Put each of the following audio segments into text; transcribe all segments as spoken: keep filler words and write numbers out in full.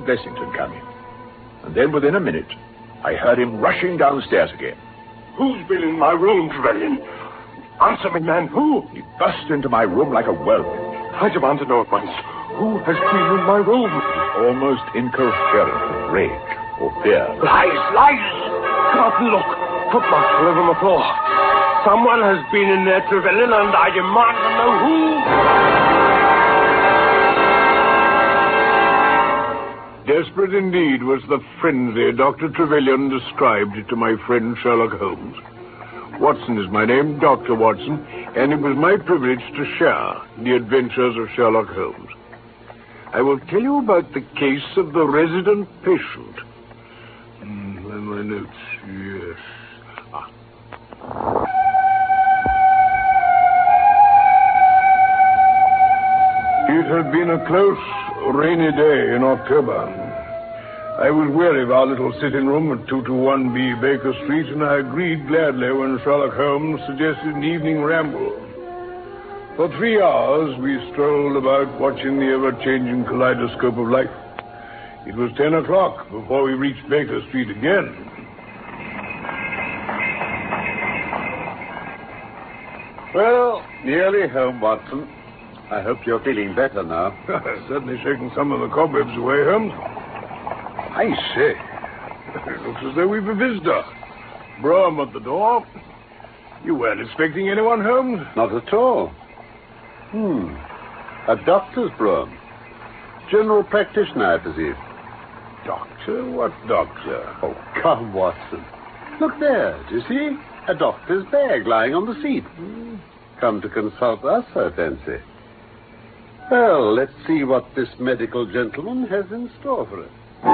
Blessington come in. And then within a minute, I heard him rushing downstairs again. Who's been in my room, Trevelyan? Answer me, man, who? He burst into my room like a whirlwind. I demand to know at once. Who has been in my room? Almost incoherent with rage or fear. Lies, lies! Come out and look. Footmarks all over the floor. Someone has been in there, Trevelyan, and I demand to know who. Desperate indeed was the frenzy Doctor Trevelyan described to my friend Sherlock Holmes. Watson is my name, Doctor Watson, and it was my privilege to share the adventures of Sherlock Holmes. I will tell you about the case of the resident patient. Mm, where are my notes? Yes. Ah. It had been a close, rainy day in October. I was weary of our little sitting room at two twenty-one B Baker Street, and I agreed gladly when Sherlock Holmes suggested an evening ramble. For three hours, we strolled about watching the ever-changing kaleidoscope of life. It was ten o'clock before we reached Baker Street again. Well, nearly home, Watson. I hope you're feeling better now. Certainly shaking some of the cobwebs away, Holmes. I say, it looks as though we've a visitor. Brougham at the door. You weren't expecting anyone, Holmes? Not at all. Hmm. A doctor's brougham. General practitioner, I perceive. Doctor? What doctor? Oh, come, Watson. Look there, do you see? A doctor's bag lying on the seat. Hmm. Come to consult us, I fancy. Well, let's see what this medical gentleman has in store for us.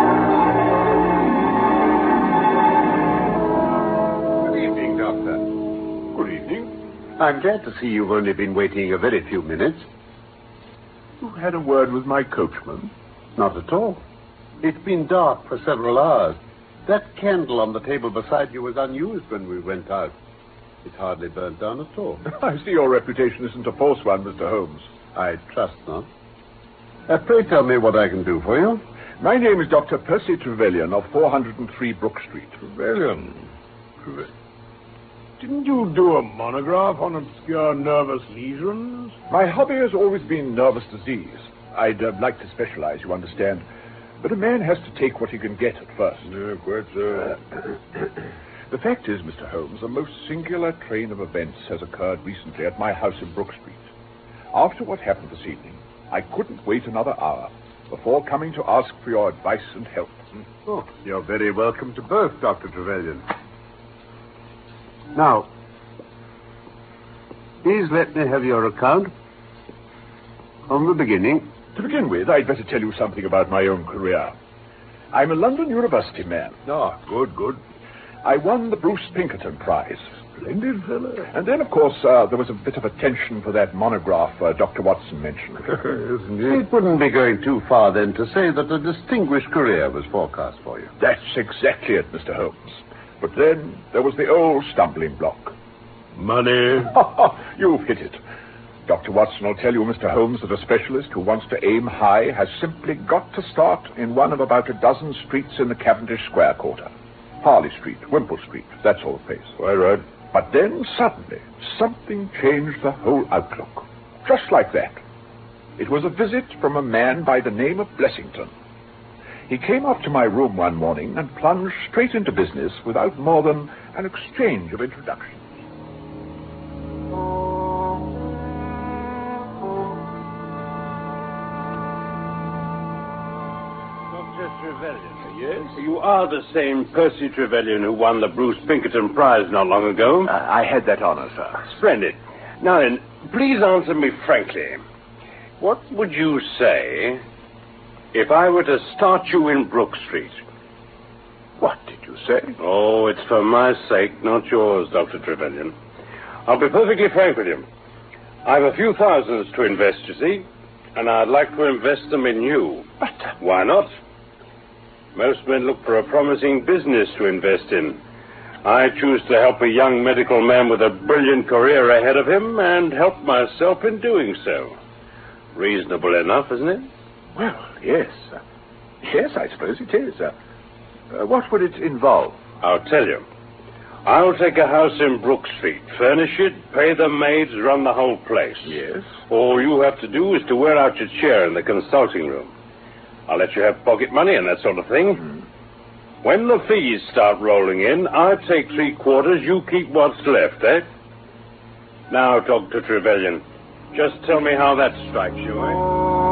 Good evening, Doctor. Good evening. I'm glad to see you've only been waiting a very few minutes. You had a word with my coachman? Not at all. It's been dark for several hours. That candle on the table beside you was unused when we went out. It hardly burnt down at all. I see your reputation isn't a false one, Mister Holmes. I trust not. Uh, pray tell me what I can do for you. My name is Doctor Percy Trevelyan of four oh three Brook Street. Trevelyan? Trevelyan? Didn't you do a monograph on obscure nervous lesions? My hobby has always been nervous disease. I'd uh, like to specialize, you understand. But a man has to take what he can get at first. Yeah, quite so. Uh, the fact is, Mister Holmes, a most singular train of events has occurred recently at my house in Brook Street. After what happened this evening, I couldn't wait another hour before coming to ask for your advice and help. Oh, you're very welcome to both, Doctor Trevelyan. Now, please let me have your account from the beginning. To begin with, I'd better tell you something about my own career. I'm a London University man. Ah, good, good. I won the Bruce Pinkerton Prize. Splendid fellow. And then, of course, uh, there was a bit of attention for that monograph uh, Doctor Watson mentioned. Yes, indeed. It wouldn't be going too far, then, to say that a distinguished career was forecast for you. That's exactly it, Mister Holmes. But then there was the old stumbling block. Money. You've hit it. Doctor Watson will tell you, Mister Holmes, that a specialist who wants to aim high has simply got to start in one of about a dozen streets in the Cavendish Square quarter. Harley Street, Wimple Street, that sort of place. Quite right. But then, suddenly, something changed the whole outlook. Just like that. It was a visit from a man by the name of Blessington. He came up to my room one morning and plunged straight into business without more than an exchange of introductions. Doctor Trevelyan. Yes? You are the same Percy Trevelyan who won the Bruce Pinkerton Prize not long ago. Uh, I had that honor, sir. Splendid. Now then, please answer me frankly. What would you say if I were to start you in Brook Street? What did you say? Oh, it's for my sake, not yours, Doctor Trevelyan. I'll be perfectly frank with you. I've a few thousands to invest, you see, and I'd like to invest them in you. But... Why not? Most men look for a promising business to invest in. I choose to help a young medical man with a brilliant career ahead of him and help myself in doing so. Reasonable enough, isn't it? Well, yes. Yes, I suppose it is. Uh, uh, what would it involve? I'll tell you. I'll take a house in Brook Street, furnish it, pay the maids, run the whole place. Yes? All you have to do is to wear out your chair in the consulting room. I'll let you have pocket money and that sort of thing. Mm. When the fees start rolling in, I take three quarters, you keep what's left, eh? Now, Doctor Trevelyan, just tell me how that strikes you, eh?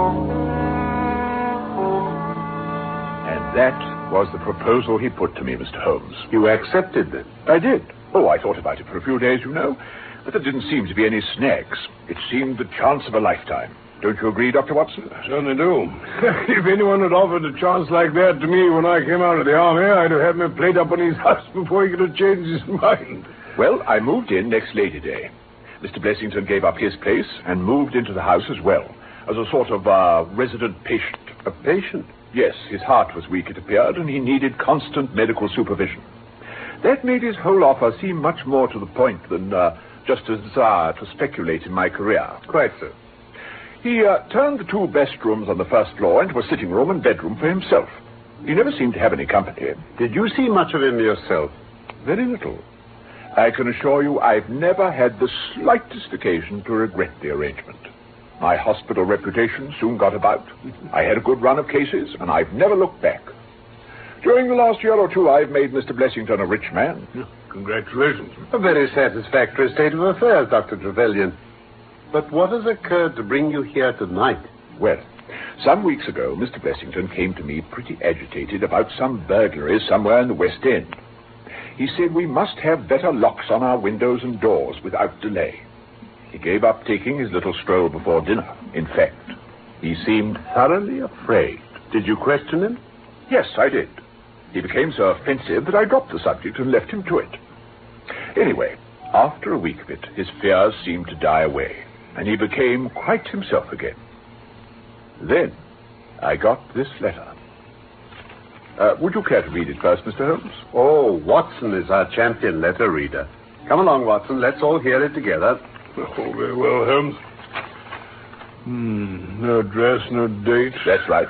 And that was the proposal he put to me, Mister Holmes. You accepted then? I did. Oh, I thought about it for a few days, you know. But there didn't seem to be any snags. It seemed the chance of a lifetime. Don't you agree, Doctor Watson? I certainly do. If anyone had offered a chance like that to me when I came out of the army, I'd have had me played up on his house before he could have changed his mind. Well, I moved in next Lady Day. Mister Blessington gave up his place and moved into the house as well, as a sort of uh, resident patient. A patient? Yes, his heart was weak, it appeared, and he needed constant medical supervision. That made his whole offer seem much more to the point than uh, just a desire to speculate in my career. Quite so. He uh, turned the two best rooms on the first floor into a sitting room and bedroom for himself. He never seemed to have any company. Did you see much of him yourself? Very little. I can assure you I've never had the slightest occasion to regret the arrangement. My hospital reputation soon got about. I had a good run of cases, and I've never looked back. During the last year or two, I've made Mister Blessington a rich man. Congratulations. A very satisfactory state of affairs, Doctor Trevelyan. But what has occurred to bring you here tonight? Well, some weeks ago, Mister Blessington came to me pretty agitated about some burglary somewhere in the West End. He said we must have better locks on our windows and doors without delay. He gave up taking his little stroll before dinner. In fact, he seemed thoroughly afraid. Did you question him? Yes, I did. He became so offensive that I dropped the subject and left him to it. Anyway, after a week of it, his fears seemed to die away, and he became quite himself again. Then I got this letter. Uh, would you care to read it first, Mister Holmes? Oh, Watson is our champion letter reader. Come along, Watson. Let's all hear it together. Oh, very well, Holmes. Hmm, no address, no date. That's right.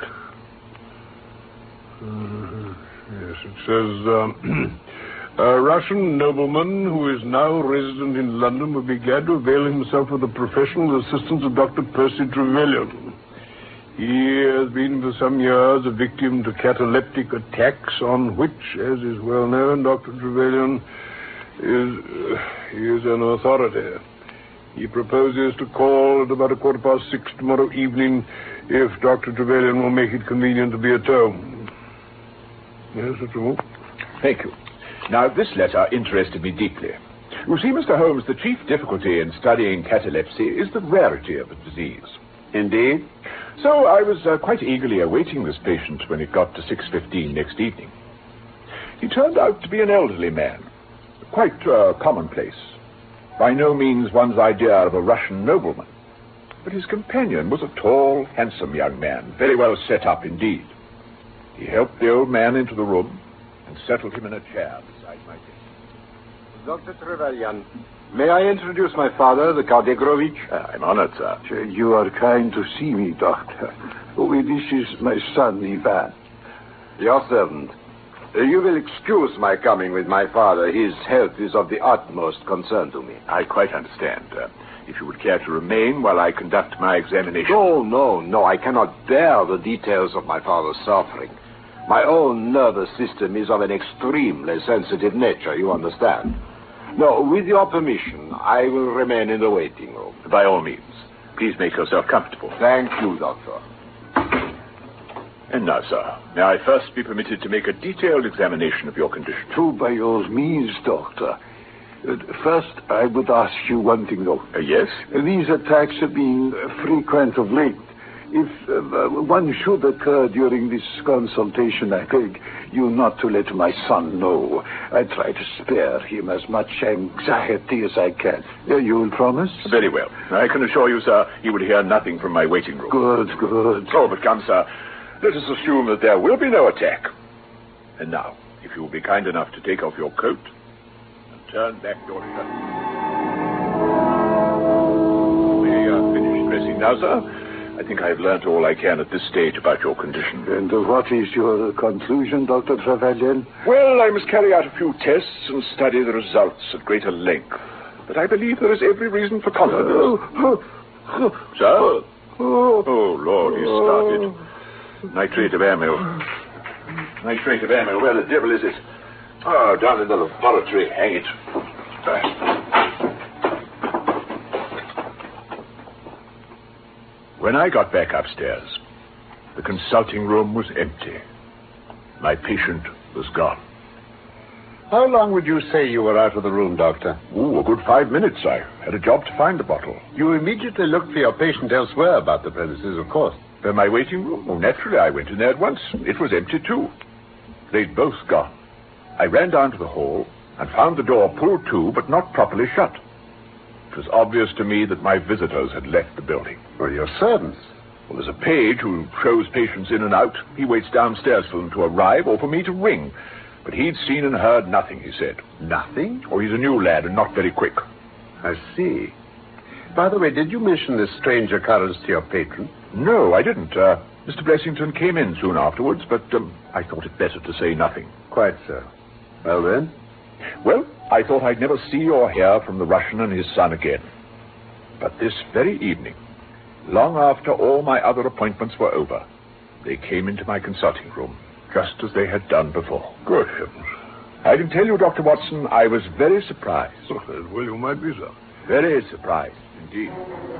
Uh, yes, it says, um, a Russian nobleman who is now resident in London would be glad to avail himself of the professional assistance of Doctor Percy Trevelyan. He has been for some years a victim to cataleptic attacks on which, as is well known, Doctor Trevelyan is, uh, he is an authority. He proposes to call at about a quarter past six tomorrow evening if Doctor Trevelyan will make it convenient to be at home. Yes, that's all. Thank you. Now, this letter interested me deeply. You see, Mister Holmes, the chief difficulty in studying catalepsy is the rarity of the disease. Indeed? So I was uh, quite eagerly awaiting this patient when it got to six fifteen next evening. He turned out to be an elderly man, quite uh, commonplace. By no means one's idea of a Russian nobleman. But his companion was a tall, handsome young man, very well set up indeed. He helped the old man into the room and settled him in a chair beside my desk. Doctor Trevelyan, may I introduce my father, the Count Egrovich? Uh, I'm honored, sir. You are kind to see me, Doctor. Oh, this is my son, Ivan. Your servant. Uh, you will excuse my coming with my father. His health is of the utmost concern to me. I quite understand. Uh, if you would care to remain while I conduct my examination. No, no, no. I cannot bear the details of my father's suffering. My own nervous system is of an extremely sensitive nature, you understand. No, with your permission, I will remain in the waiting room. By all means. Please make yourself comfortable. Thank you, Doctor. And now, sir, may I first be permitted to make a detailed examination of your condition? True, by all means, Doctor. Uh, first, I would ask you one thing, though. Uh, yes? Uh, these attacks have been uh, frequent of late. If uh, one should occur during this consultation, I beg you not to let my son know. I try to spare him as much anxiety as I can. Uh, you will promise? Very well. I can assure you, sir, he will hear nothing from my waiting room. Good, good. Oh, but come, sir, let us assume that there will be no attack. And now, if you will be kind enough to take off your coat and turn back your shirt. You may uh, finish dressing now, sir. I think I've learnt all I can at this stage about your condition. And uh, what is your conclusion, Doctor Trevelyan? Well, I must carry out a few tests and study the results at greater length. But I believe there is every reason for confidence. Sir? Oh, Lord, he's started. Nitrate of amyl. Nitrate of amyl. Where the devil is it? Oh, down in the laboratory. Hang it. When I got back upstairs, the consulting room was empty. My patient was gone. How long would you say you were out of the room, Doctor? Ooh, a good five minutes. I had a job to find the bottle. You immediately looked for your patient elsewhere about the premises, of course. In my waiting room? Oh, naturally, I went in there at once. It was empty, too. They'd both gone. I ran down to the hall and found the door pulled to, but not properly shut. It was obvious to me that my visitors had left the building. Well, your servants? Well, there's a page who shows patients in and out. He waits downstairs for them to arrive or for me to ring. But he'd seen and heard nothing, he said. Nothing? Oh, he's a new lad and not very quick. I see. By the way, did you mention this strange occurrence to your patron? No, I didn't. Uh, Mister Blessington came in soon afterwards, but um, I thought it better to say nothing. Quite so. Well, then? Well, I thought I'd never see or hear from the Russian and his son again. But this very evening, long after all my other appointments were over, they came into my consulting room, just as they had done before. Good heavens. I can tell you, Doctor Watson, I was very surprised. Oh, well, you might be, sir. Very surprised, indeed.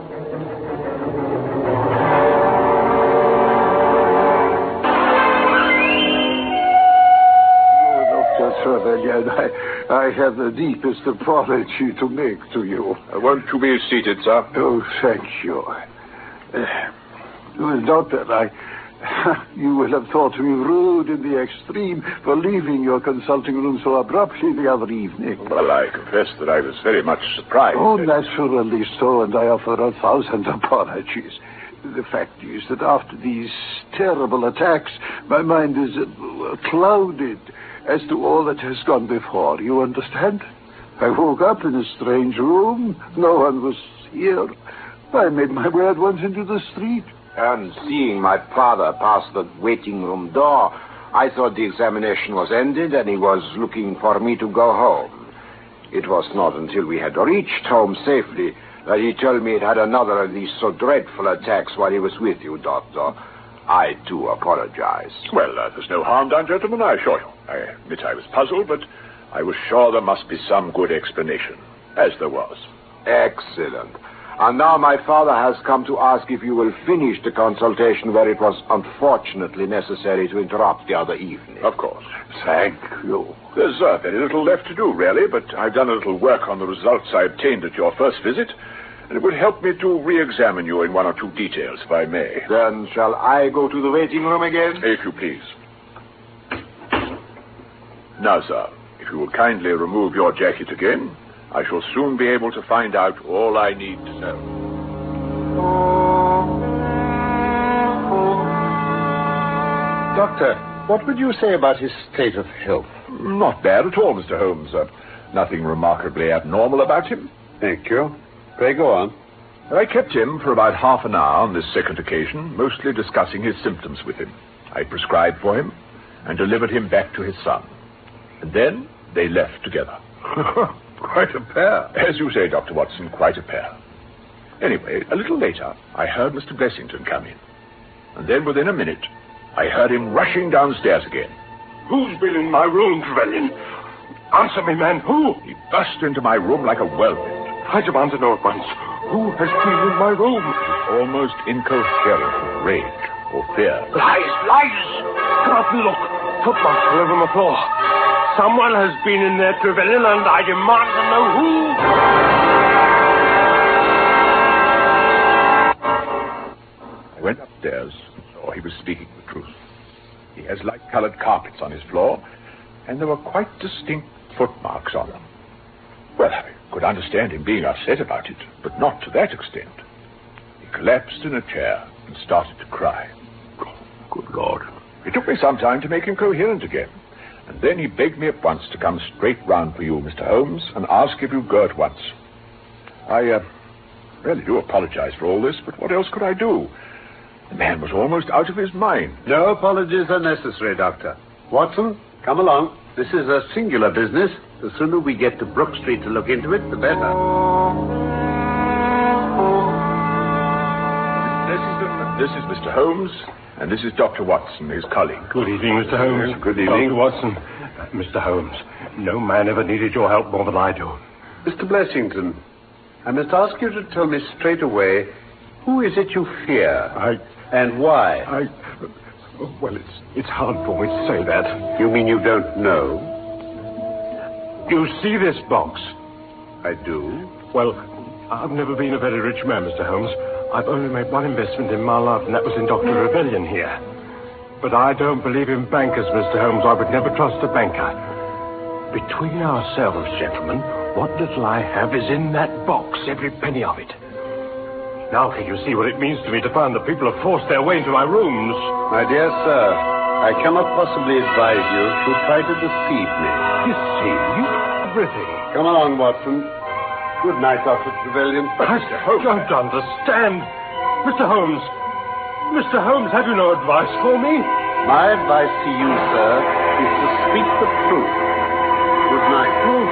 Trevelyan, I, I have the deepest apology to make to you. Uh, won't you be seated, sir? Oh, thank you. Uh, well, Doctor, I... You will have thought me rude in the extreme for leaving your consulting room so abruptly the other evening. Well, I confess that I was very much surprised. Oh, naturally so, and I offer a thousand apologies. The fact is that after these terrible attacks, my mind is uh, clouded as to all that has gone before. You understand? I woke up in a strange room. No one was here. I made my way at once into the street. And seeing my father pass the waiting room door, I thought the examination was ended and he was looking for me to go home. It was not until we had reached home safely that he told me it had another of these so dreadful attacks while he was with you, Doctor. I, too, apologize. Well, uh, there's no harm done, gentlemen, I assure you. I admit I was puzzled, but I was sure there must be some good explanation, as there was. Excellent. And now my father has come to ask if you will finish the consultation where it was unfortunately necessary to interrupt the other evening. Of course. Thank you. There's uh, very little left to do, really, but I've done a little work on the results I obtained at your first visit, and it would help me to re-examine you in one or two details, if I may. Then shall I go to the waiting room again? If you please. Now, sir, if you will kindly remove your jacket again, I shall soon be able to find out all I need to know. Doctor, what would you say about his state of health? Not bad at all, Mister Holmes. Uh, nothing remarkably abnormal about him. Thank you. Pray go on. I kept him for about half an hour on this second occasion, mostly discussing his symptoms with him. I prescribed for him and delivered him back to his son. And then they left together. Quite a pair. As you say, Doctor Watson, quite a pair. Anyway, a little later, I heard Mister Blessington come in. And then within a minute, I heard him rushing downstairs again. Who's been in my room, Trevelyan? Answer me, man. Who? He burst into my room like a whirlwind. I demand to know at once. Who has been in my room? Almost incoherent with rage or fear. Lies, lies! Come out and look. Footmarks all over my floor. Someone has been in there, Trevelyan, and I demand to know who. I went upstairs and saw he was speaking the truth. He has light-colored carpets on his floor, and there were quite distinct footmarks on them. Well, I could understand him being upset about it, but not to that extent. He collapsed in a chair and started to cry. Good Lord. It took me some time to make him coherent again. And then he begged me at once to come straight round for you, Mister Holmes, and ask if you'd go at once. I uh, really do apologize for all this, but what else could I do? The man was almost out of his mind. No apologies are necessary, Doctor. Watson, come along. This is a singular business. The sooner we get to Brook Street to look into it, the better. This is Mister Holmes, and this is Doctor Watson, his colleague. Good evening, Mister Holmes. Good evening. Doctor Watson. Uh, Mister Holmes, no man ever needed your help more than I do. Mister Blessington, I must ask you to tell me straight away, who is it you fear? I... And why? I... Well, it's, it's hard for me to say that. You mean you don't know? You see this box? I do. Well, I've never been a very rich man, Mister Holmes. I've only made one investment in my life, and that was in Doctor Rebellion here. But I don't believe in bankers, Mister Holmes. I would never trust a banker. Between ourselves, gentlemen, what little I have is in that box, every penny of it. Now can you see what it means to me to find that people have forced their way into my rooms? My dear sir, I cannot possibly advise you to try to deceive me. Deceive? Everything. Come along, Watson. Good night, Doctor Trevelyan. I don't understand. Mister Holmes. Mister Holmes, have you no advice for me? My advice to you, sir, is to speak the truth. Good night.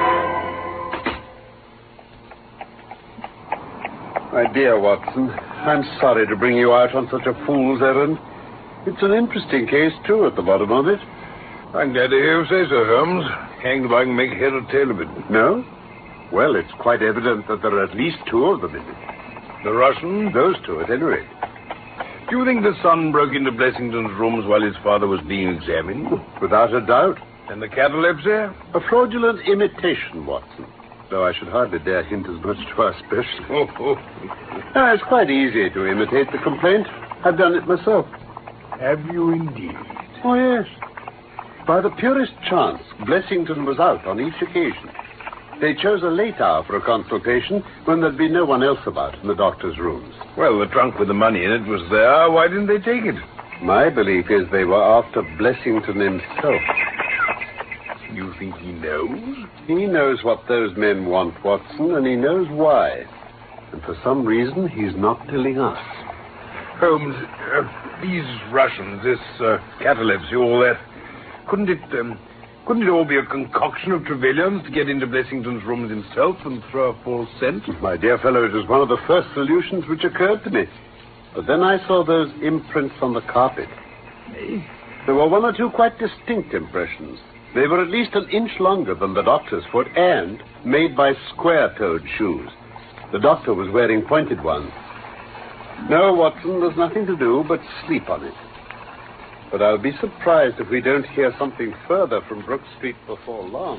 My dear Watson, I'm sorry to bring you out on such a fool's errand. It's an interesting case, too, at the bottom of it. I'm glad to hear you say so, Holmes. Hanged if I can make head or tail of it. No? Well, it's quite evident that there are at least two of them in it. The Russian? Those two, at any rate. Do you think the son broke into Blessington's rooms while his father was being examined? Without a doubt. And the catalepsy? A fraudulent imitation, Watson. Though I should hardly dare hint as much to our specialist. Oh, oh. No, it's quite easy to imitate the complaint. I've done it myself. Have you indeed? Oh, yes. By the purest chance, Blessington was out on each occasion. They chose a late hour for a consultation when there'd be no one else about in the doctor's rooms. Well, the trunk with the money in it was there. Why didn't they take it? My belief is they were after Blessington himself. You think he knows? He knows what those men want, Watson, and he knows why. And for some reason, he's not telling us. Holmes, uh, these Russians, this uh, catalepsy, all that, couldn't it... Um, Couldn't it all be a concoction of Trevelyan's to get into Blessington's rooms himself and throw a false scent? My dear fellow, it was one of the first solutions which occurred to me. But then I saw those imprints on the carpet. Eh? There were one or two quite distinct impressions. They were at least an inch longer than the doctor's foot and made by square-toed shoes. The doctor was wearing pointed ones. No, Watson, there's nothing to do but sleep on it. But I'll be surprised if we don't hear something further from Brook Street before long.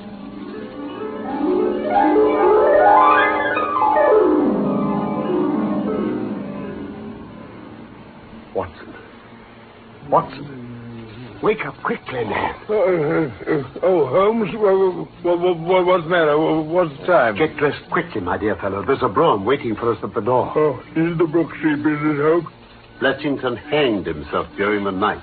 Watson. Watson. Wake up quickly, man. Uh, uh, oh, Holmes, what, what, what, what's the matter? What's the time? Get dressed quickly, my dear fellow. There's a brougham waiting for us at the door. Oh, is the Brook Street business, Holmes? Blessington hanged himself during the night.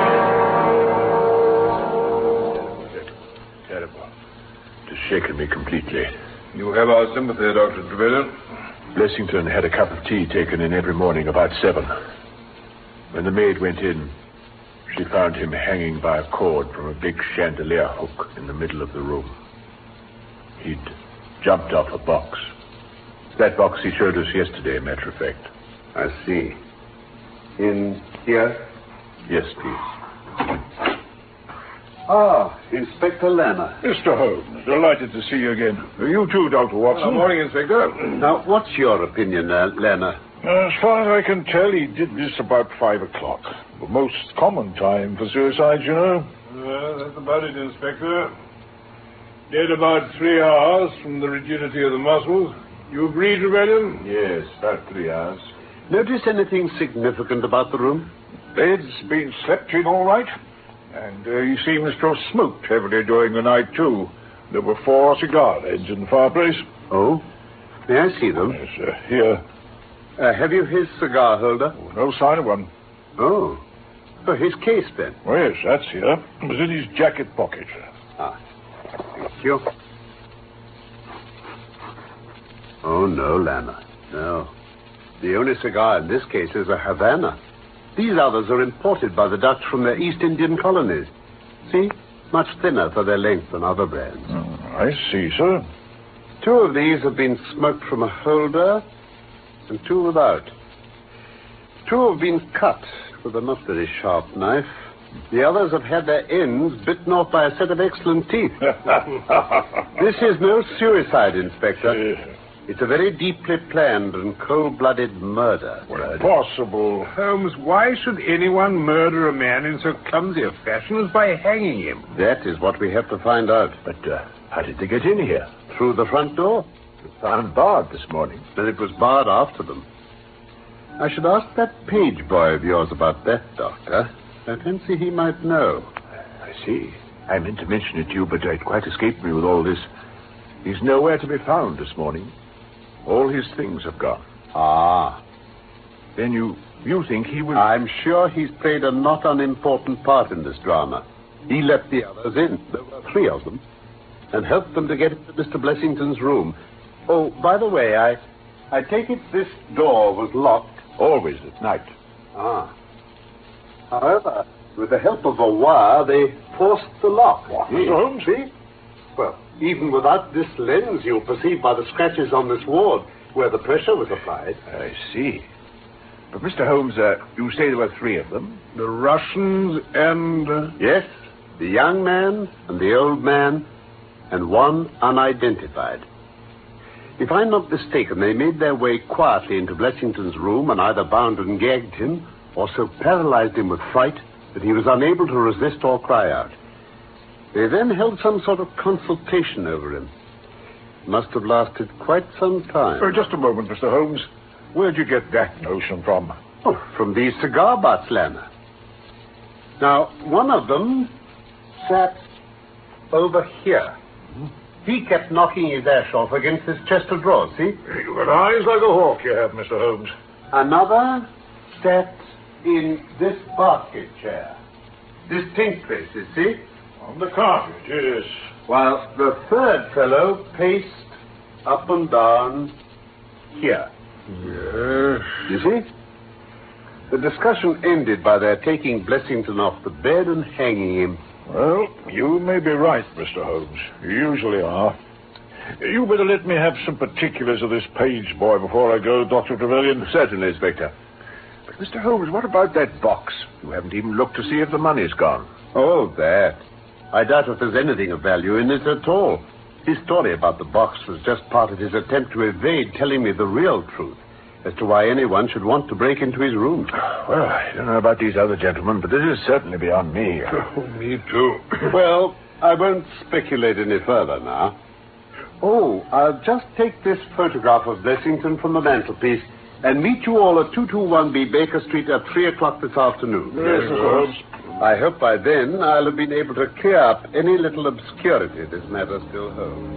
Terrible. It has shaken me completely. You have our sympathy, Doctor Trevelyan. Blessington had a cup of tea taken in every morning about seven. When the maid went in, she found him hanging by a cord from a big chandelier hook in the middle of the room. He'd jumped off a box. That box he showed us yesterday, matter of fact. I see. In here? Yes, please. Ah, Inspector Lanner. Mister Holmes, delighted to see you again. You too, Doctor Watson. Good morning, Inspector. Now, what's your opinion, uh, Lanner? As far as I can tell, he did this about five o'clock. The most common time for suicide, you know. Uh, that's about it, Inspector. Dead about three hours from the rigidity of the muscles. You agree, Trevelyan? Yes, about three hours. Notice anything significant about the room? Bed's been slept in all right. And uh, he seems to have smoked heavily during the night, too. There were four cigar ends in the fireplace. Oh? May I see them? Yes, uh, here. Uh, have you his cigar holder? Oh, no sign of one. Oh. Oh, his case, then? Oh, yes, that's here. It was in his jacket pocket. Ah. Thank you. Oh, no, Lanner. No. The only cigar in this case is a Havana. These others are imported by the Dutch from their East Indian colonies. See? Much thinner for their length than other brands. Mm, I see, sir. Two of these have been smoked from a holder, and two without. Two have been cut with a not very sharp knife. The others have had their ends bitten off by a set of excellent teeth. This is no suicide, Inspector. It's a very deeply planned and cold-blooded murder. Well, possible. Holmes, why should anyone murder a man in so clumsy a fashion as by hanging him? That is what we have to find out. But uh, how did they get in here? Through the front door. It was found barred this morning. Then it was barred after them. I should ask that page boy of yours about that, Doctor. I fancy he might know. I see. I meant to mention it to you, but it quite escaped me with all this. He's nowhere to be found this morning. All his things have gone. Ah. Then you you think he will... I'm sure he's played a not unimportant part in this drama. He let the others in. There were three of them. And helped them to get into Mister Blessington's room. Oh, by the way, I, I take it this door was locked. Always at night. Ah. However, with the help of a wire, they forced the lock. What? Mister Holmes? See? Well, even without this lens, you'll perceive by the scratches on this wall where the pressure was applied. I see. But, Mister Holmes, uh, you say there were three of them? The Russians and... Uh... Yes, the young man and the old man, and one unidentified. If I'm not mistaken, they made their way quietly into Blessington's room and either bound and gagged him or so paralyzed him with fright that he was unable to resist or cry out. They then held some sort of consultation over him. It must have lasted quite some time. Oh, just a moment, Mister Holmes. Where'd you get that notion from? Oh, from these cigar butts, Lanner. Now, one of them sat over here. He kept knocking his ash off against this chest of drawers, see? You've got eyes like a hawk, you have, Mister Holmes. Another sat in this basket chair. Distinct places, see? On the carpet, yes. While the third fellow paced up and down here. Yes. You see? The discussion ended by their taking Blessington off the bed and hanging him. Well, you may be right, Mister Holmes. You usually are. You better let me have some particulars of this page boy before I go, Doctor Trevelyan. Certainly, Inspector. But, Mister Holmes, what about that box? You haven't even looked to see if the money's gone. Oh, that. I doubt if there's anything of value in it at all. His story about the box was just part of his attempt to evade telling me the real truth as to why anyone should want to break into his room. Well, I don't know about these other gentlemen, but this is certainly beyond me. Oh, me too. Well, I won't speculate any further now. Oh, I'll just take this photograph of Blessington from the mantelpiece and meet you all at two twenty-one B Baker Street at three o'clock this afternoon. Yes, of course. I hope by then I'll have been able to clear up any little obscurity this matter still holds.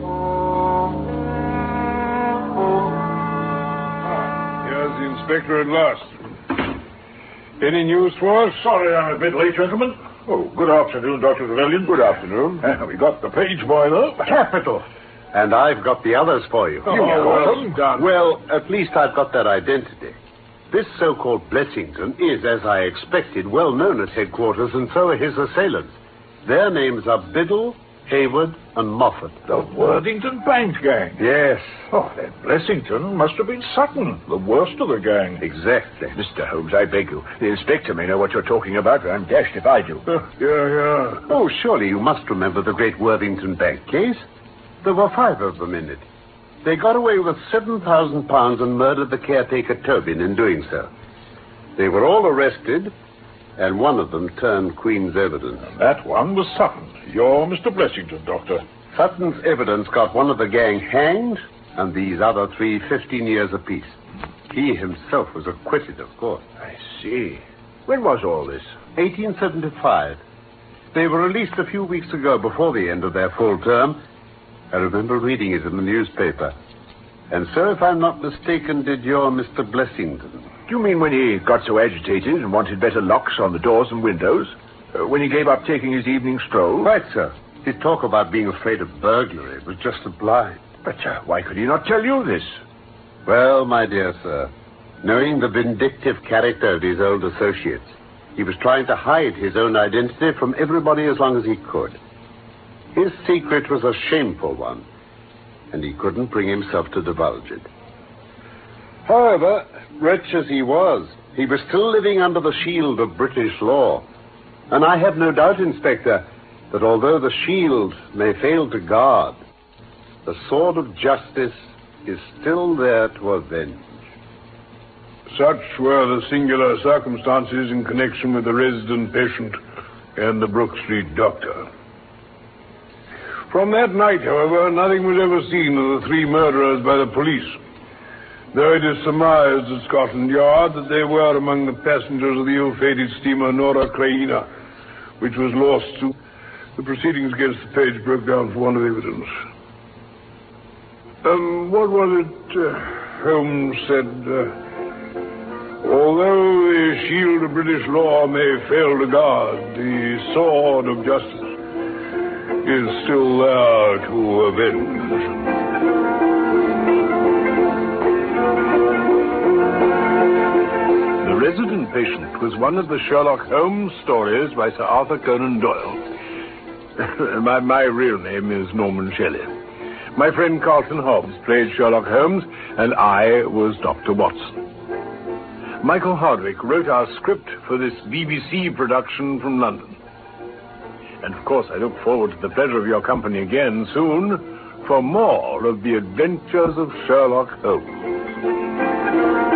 Here's the inspector at last. Any news for us? Sorry I'm a bit late, gentlemen. Oh, good afternoon, Doctor Trevelyan. Good afternoon. Uh, we got the page boy, though. Capital. And I've got the others for you. Oh, well done. Well, at least I've got that identity. This so-called Blessington is, as I expected, well known at headquarters, and so are his assailants. Their names are Biddle, Hayward, and Moffat. The Worthington Bank gang. Yes. Oh, that Blessington must have been Sutton, the worst of the gang. Exactly. Mister Holmes, I beg you. The inspector may know what you're talking about. I'm dashed if I do. Uh, yeah, yeah. Oh, surely you must remember the great Worthington Bank case. There were five of them in it. They got away with seven thousand pounds and murdered the caretaker Tobin in doing so. They were all arrested, and one of them turned Queen's evidence. And that one was Sutton. You're Mister Blessington, Doctor. Sutton's evidence got one of the gang hanged, and these other three fifteen years apiece. He himself was acquitted, of course. I see. When was all this? eighteen seventy-five. They were released a few weeks ago before the end of their full term. I remember reading it in the newspaper. And so, if I'm not mistaken, did your Mister Blessington. Do you mean when he got so agitated and wanted better locks on the doors and windows? Uh, when he gave up taking his evening stroll? Right, sir. His talk about being afraid of burglary was just sublime. But uh, why could he not tell you this? Well, my dear sir, Knowing the vindictive character of his old associates, he was trying to hide his own identity from everybody as long as he could. His secret was a shameful one, and he couldn't bring himself to divulge it. However, wretch as he was, he was still living under the shield of British law. And I have no doubt, Inspector, that although the shield may fail to guard, the sword of justice is still there to avenge. Such were the singular circumstances in connection with the resident patient and the Brook Street doctor. From that night, however, nothing was ever seen of the three murderers by the police, though it is surmised at Scotland Yard that they were among the passengers of the ill-fated steamer Nora Creina, which was lost to... The proceedings against the page broke down for want of evidence. Um, what was it uh, Holmes said? Uh, Although the shield of British law may fail to guard, the sword of justice is still there to avenge. The Resident Patient was one of the Sherlock Holmes stories by Sir Arthur Conan Doyle. my, my real name is Norman Shelley. My friend Carlton Hobbs played Sherlock Holmes, and I was Doctor Watson. Michael Hardwick wrote our script for this B B C production from London. And of course, I look forward to the pleasure of your company again soon for more of the adventures of Sherlock Holmes.